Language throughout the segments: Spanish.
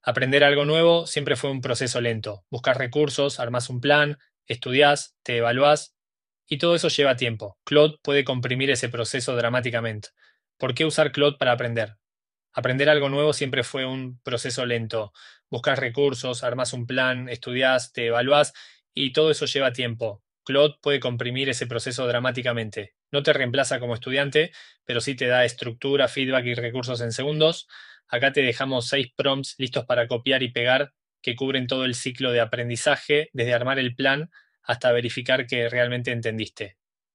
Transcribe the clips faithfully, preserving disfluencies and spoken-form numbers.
Aprender algo nuevo siempre fue un proceso lento. Buscas recursos, armás un plan, estudiás, te evaluás y todo eso lleva tiempo. Claude puede comprimir ese proceso dramáticamente. ¿Por qué usar Claude para aprender? Aprender algo nuevo siempre fue un proceso lento. Buscas recursos, armás un plan, estudiás, te evaluás y todo eso lleva tiempo. Claude puede comprimir ese proceso dramáticamente. No te reemplaza como estudiante, pero sí te da estructura, feedback y recursos en segundos. Acá te dejamos seis prompts listos para copiar y pegar que cubren todo el ciclo de aprendizaje, desde armar el plan hasta verificar que realmente entendiste.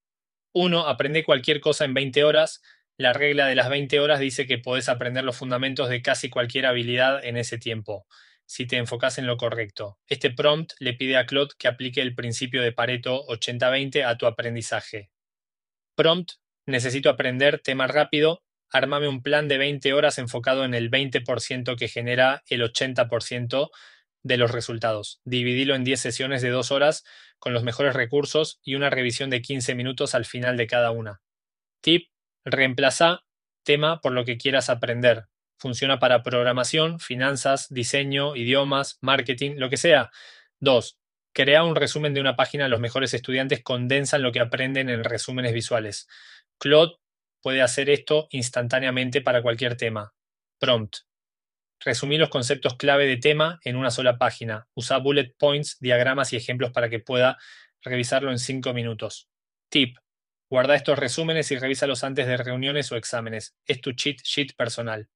Uno, aprende cualquier cosa en veinte horas. La regla de las veinte horas dice que podés aprender los fundamentos de casi cualquier habilidad en ese tiempo, si te enfocas en lo correcto. Este prompt le pide a Claude que aplique el principio de Pareto ochenta veinte a tu aprendizaje. Prompt: necesito aprender tema rápido. Ármame un plan de veinte horas enfocado en el veinte por ciento que genera el ochenta por ciento de los resultados. Dividilo en diez sesiones de dos horas con los mejores recursos y una revisión de quince minutos al final de cada una. Tip: reemplaza tema por lo que quieras aprender. Funciona para programación, finanzas, diseño, idiomas, marketing, lo que sea. Dos. Crea un resumen de una página. Los mejores estudiantes condensan lo que aprenden en resúmenes visuales. Claude puede hacer esto instantáneamente para cualquier tema. Prompt: resumí los conceptos clave de tema en una sola página. Usa bullet points, diagramas y ejemplos para que pueda revisarlo en cinco minutos. Tip: guarda estos resúmenes y revísalos antes de reuniones o exámenes. Es tu cheat sheet personal.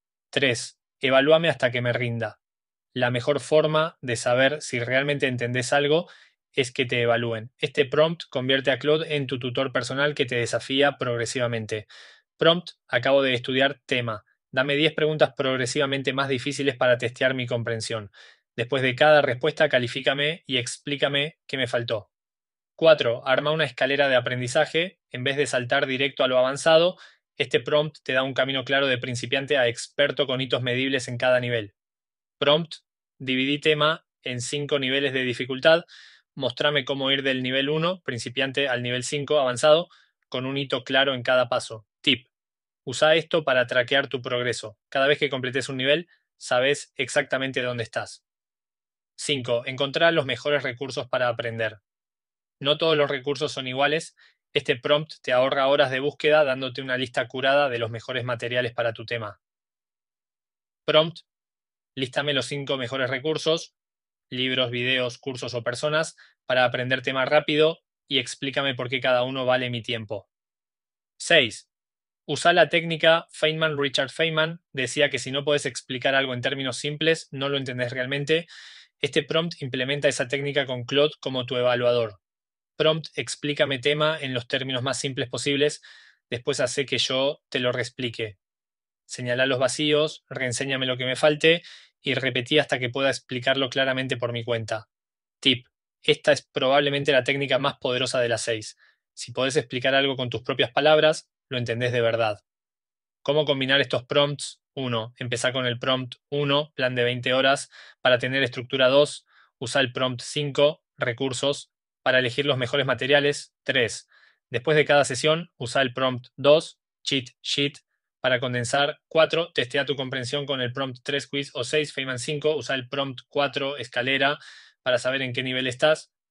tres. Evalúame hasta que me rinda. La mejor forma de saber si realmente entendés algo es que te evalúen. Este prompt convierte a Claude en tu tutor personal que te desafía progresivamente. Prompt: acabo de estudiar tema. Dame diez preguntas progresivamente más difíciles para testear mi comprensión. Después de cada respuesta, califícame y explícame qué me faltó. cuatro. Arma una escalera de aprendizaje. En vez de saltar directo a lo avanzado, este prompt te da un camino claro de principiante a experto con hitos medibles en cada nivel. Prompt: dividí tema en cinco niveles de dificultad. Mostrame cómo ir del nivel uno, principiante, al nivel cinco, avanzado, con un hito claro en cada paso. Tip: usa esto para traquear tu progreso. Cada vez que completes un nivel, sabes exactamente dónde estás. cinco. Encontrar los mejores recursos para aprender. No todos los recursos son iguales. Este prompt te ahorra horas de búsqueda dándote una lista curada de los mejores materiales para tu tema. Prompt: lístame los cinco mejores recursos, libros, videos, cursos o personas, para aprender tema rápido y explícame por qué cada uno vale mi tiempo. seis. Usa la técnica Feynman. Richard Feynman decía que si no puedes explicar algo en términos simples, no lo entendés realmente. Este prompt implementa esa técnica con Claude como tu evaluador. Prompt: explícame tema en los términos más simples posibles, después hace que yo te lo reexplique. Señalá los vacíos, reenséñame lo que me falte y repetí hasta que pueda explicarlo claramente por mi cuenta. Tip: esta es probablemente la técnica más poderosa de las seis. Si podés explicar algo con tus propias palabras, lo entendés de verdad. ¿Cómo combinar estos prompts? uno. Empezá con el prompt uno, plan de veinte horas. Para tener estructura dos, usa el prompt cinco, recursos. Para elegir los mejores materiales, tres. Después de cada sesión, usa el prompt dos, cheat sheet. Para condensar, cuatro. Testea tu comprensión con el prompt tres, quiz o seis, Feynman cinco. Usa el prompt cuatro, escalera, para saber en qué nivel estás.